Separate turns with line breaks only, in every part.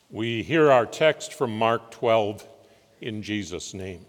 We hear our text from Mark 12 in Jesus' name.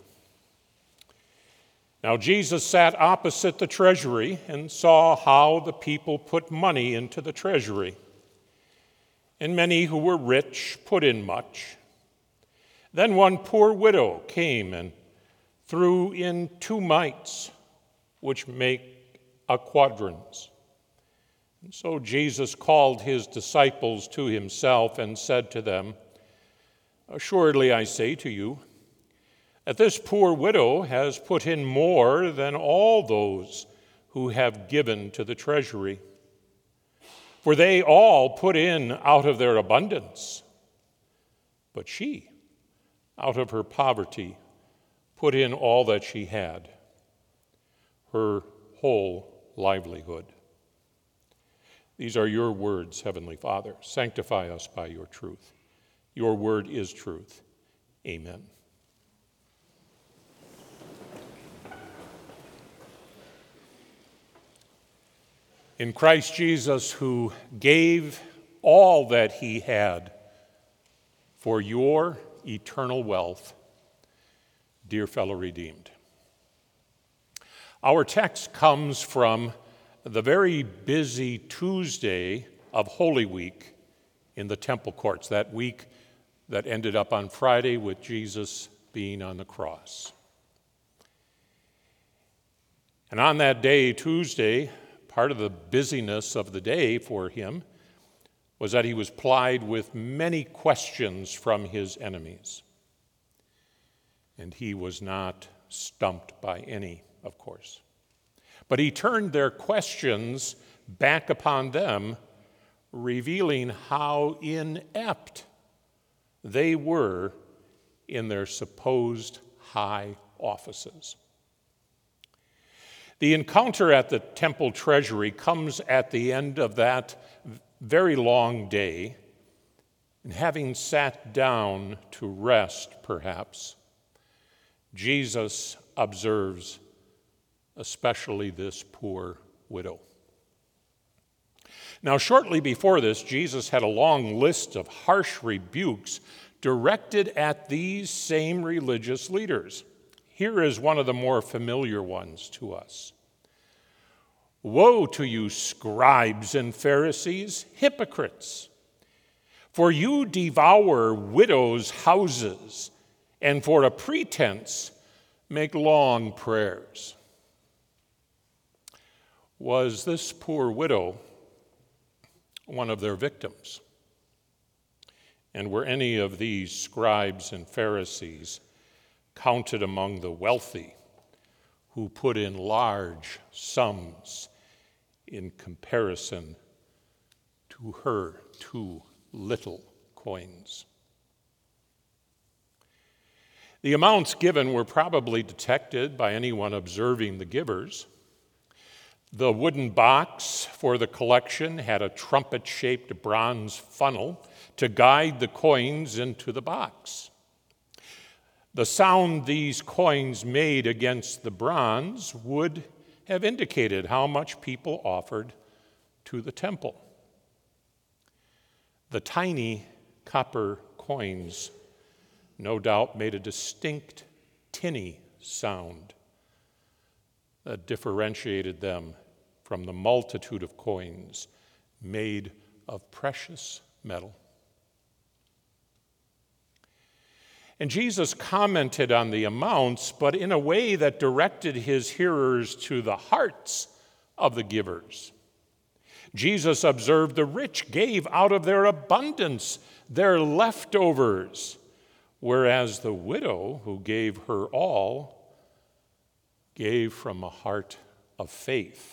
Now Jesus sat opposite the treasury and saw how the people put money into the treasury. And many who were rich put in much. Then one poor widow came and threw in 2 mites, which make a quadrans. And so Jesus called his disciples to himself and said to them, "Assuredly I say to you, that this poor widow has put in more than all those who have given to the treasury. For they all put in out of their abundance, but she, out of her poverty, put in all that she had, her whole livelihood." These are your words, Heavenly Father. Sanctify us by your truth. Your word is truth. Amen. In Christ Jesus, who gave all that he had for your eternal wealth, dear fellow redeemed. Our text comes from the very busy Tuesday of Holy Week in the temple courts, that week that ended up on Friday with Jesus being on the cross. And on that day, Tuesday, part of the busyness of the day for him was that he was plied with many questions from his enemies. And he was not stumped by any, of course. But he turned their questions back upon them, revealing how inept they were in their supposed high offices. The encounter at the temple treasury comes at the end of that very long day, and having sat down to rest, perhaps, Jesus observes especially this poor widow. Now, shortly before this, Jesus had a long list of harsh rebukes directed at these same religious leaders. Here is one of the more familiar ones to us. "Woe to you, scribes and Pharisees, hypocrites! For you devour widows' houses, and for a pretense make long prayers." Was this poor widow one of their victims? And were any of these scribes and Pharisees counted among the wealthy who put in large sums in comparison to her 2 little coins? The amounts given were probably detected by anyone observing the givers. The wooden box for the collection had a trumpet-shaped bronze funnel to guide the coins into the box. The sound these coins made against the bronze would have indicated how much people offered to the temple. The tiny copper coins no doubt made a distinct tinny sound that differentiated them from the multitude of coins made of precious metal. And Jesus commented on the amounts, but in a way that directed his hearers to the hearts of the givers. Jesus observed the rich gave out of their abundance, their leftovers, whereas the widow who gave her all gave from a heart of faith.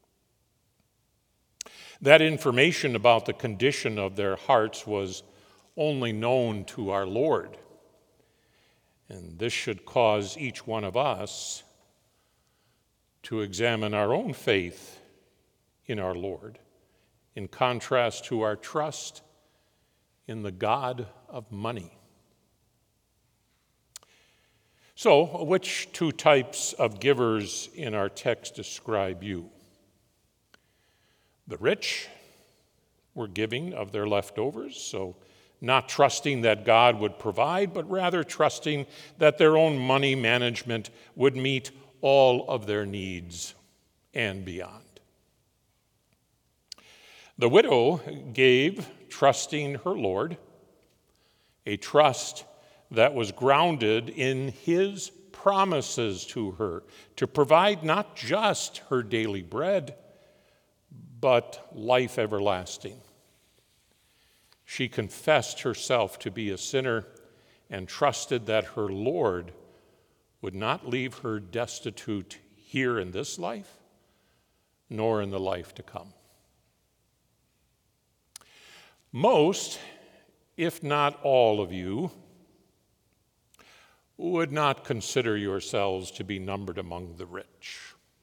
That information about the condition of their hearts was only known to our Lord. And this should cause each one of us to examine our own faith in our Lord, in contrast to our trust in the God of money. So, which 2 types of givers in our text describe you? The rich were giving of their leftovers, so not trusting that God would provide, but rather trusting that their own money management would meet all of their needs and beyond. The widow gave, trusting her Lord, a trust that was grounded in his promises to her to provide not just her daily bread, but life everlasting. She confessed herself to be a sinner and trusted that her Lord would not leave her destitute here in this life, nor in the life to come. Most, if not all of you, would not consider yourselves to be numbered among the rich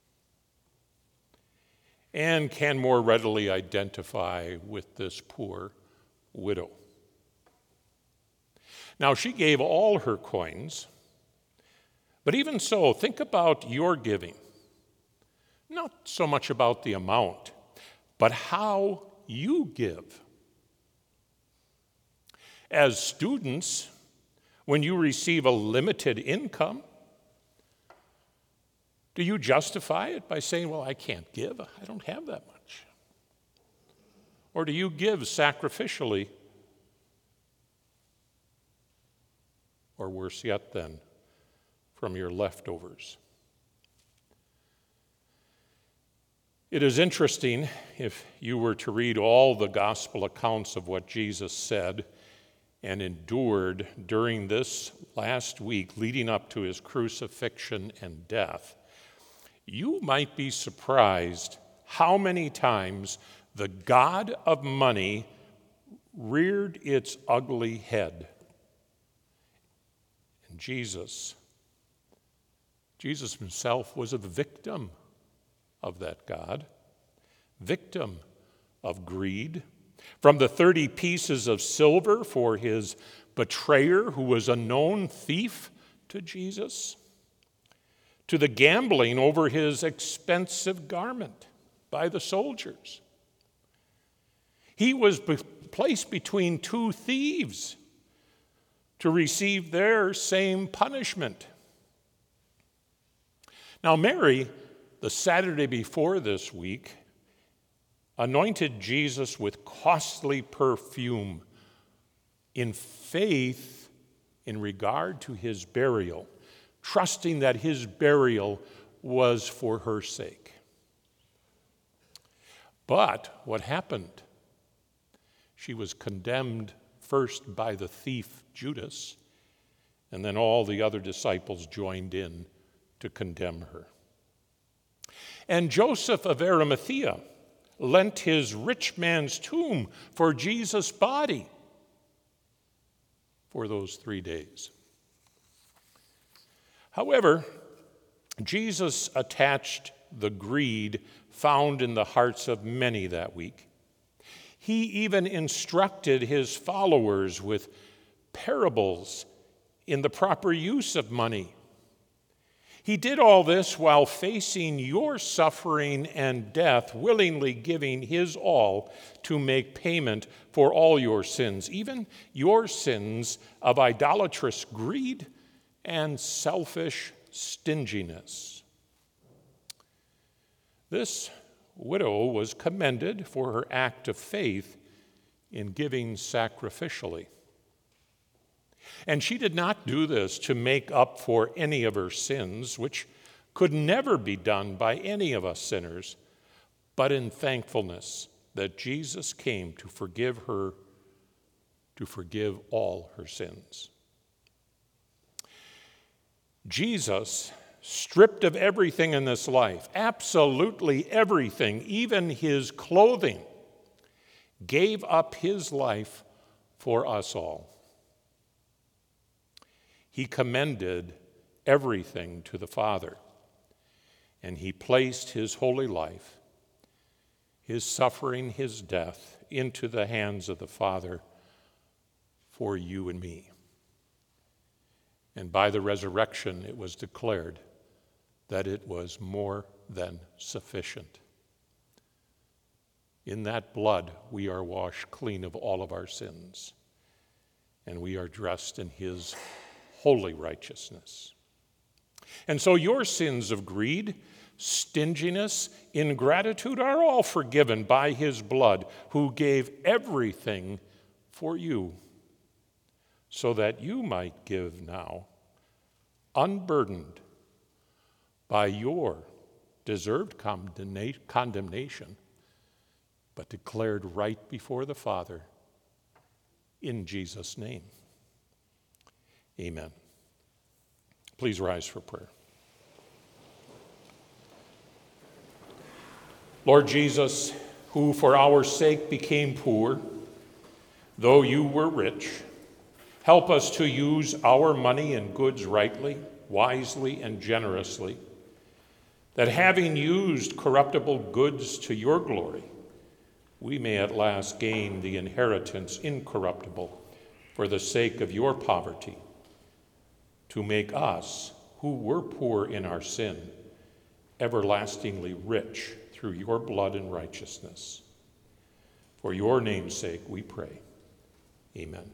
and can more readily identify with this poor widow. Now, she gave all her coins, but even so, think about your giving. Not so much about the amount, but how you give. As students, when you receive a limited income, do you justify it by saying, well, I can't give, I don't have that much? Or do you give sacrificially? Or worse yet then, from your leftovers? It is interesting, if you were to read all the gospel accounts of what Jesus said and endured during this last week leading up to his crucifixion and death, you might be surprised how many times the God of money reared its ugly head. And Jesus himself was a victim of that God, victim of greed. From the 30 pieces of silver for his betrayer, who was a known thief to Jesus, to the gambling over his expensive garment by the soldiers. He was placed between two thieves to receive their same punishment. Now, Mary, the Saturday before this week, anointed Jesus with costly perfume in faith in regard to his burial, trusting that his burial was for her sake. But what happened? She was condemned first by the thief Judas, and then all the other disciples joined in to condemn her. And Joseph of Arimathea lent his rich man's tomb for Jesus' body for those 3 days. However, Jesus attached the greed found in the hearts of many that week. He even instructed his followers with parables in the proper use of money. He did all this while facing your suffering and death, willingly giving his all to make payment for all your sins, even your sins of idolatrous greed and selfish stinginess. This widow was commended for her act of faith in giving sacrificially. And she did not do this to make up for any of her sins, which could never be done by any of us sinners, but in thankfulness that Jesus came to forgive her, to forgive all her sins. Jesus, stripped of everything in this life, absolutely everything, even his clothing, gave up his life for us all. He commended everything to the Father, and he placed his holy life, his suffering, his death, into the hands of the Father for you and me. And by the resurrection, it was declared that it was more than sufficient. In that blood, we are washed clean of all of our sins, and we are dressed in his holy righteousness. And so your sins of greed, stinginess, ingratitude are all forgiven by his blood, who gave everything for you, so that you might give now, unburdened by your deserved condemnation, but declared right before the Father in Jesus' name. Amen. Please rise for prayer. Lord Jesus, who for our sake became poor, though you were rich, help us to use our money and goods rightly, wisely, and generously, that having used corruptible goods to your glory, we may at last gain the inheritance incorruptible for the sake of your poverty, to make us, who were poor in our sin, everlastingly rich through your blood and righteousness. For your name's sake we pray. Amen.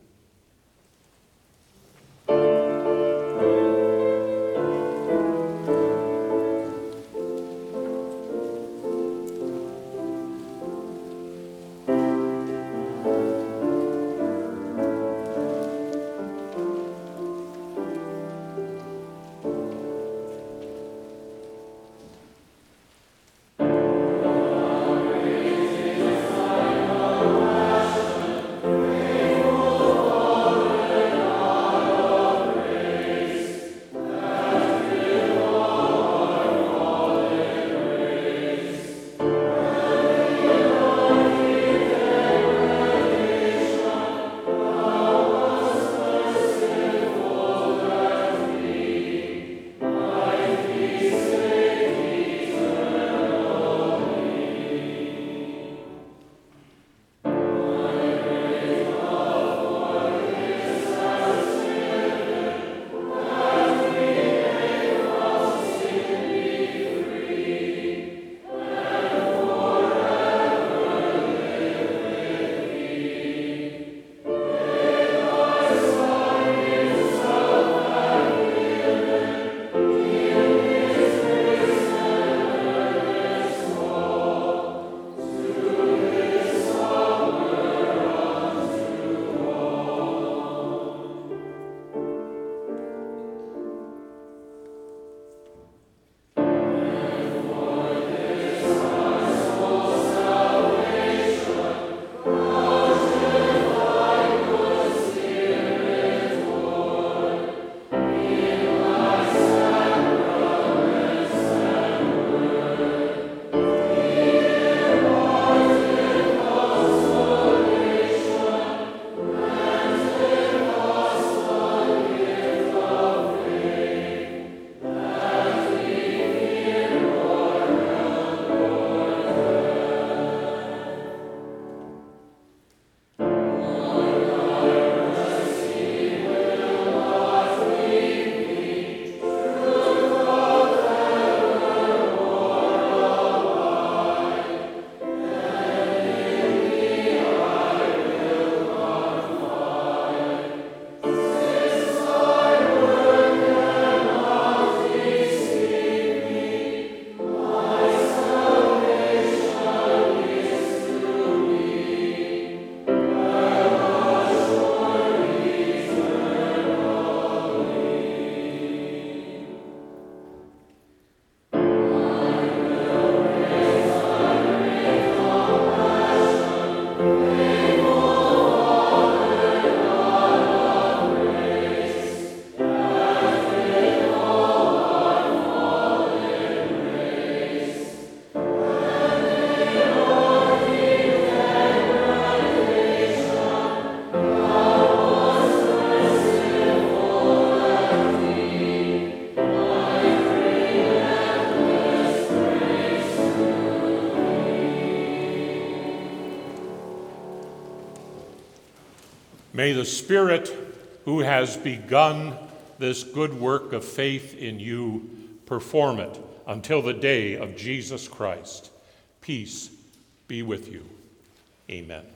May the Spirit who has begun this good work of faith in you perform it until the day of Jesus Christ. Peace be with you. Amen.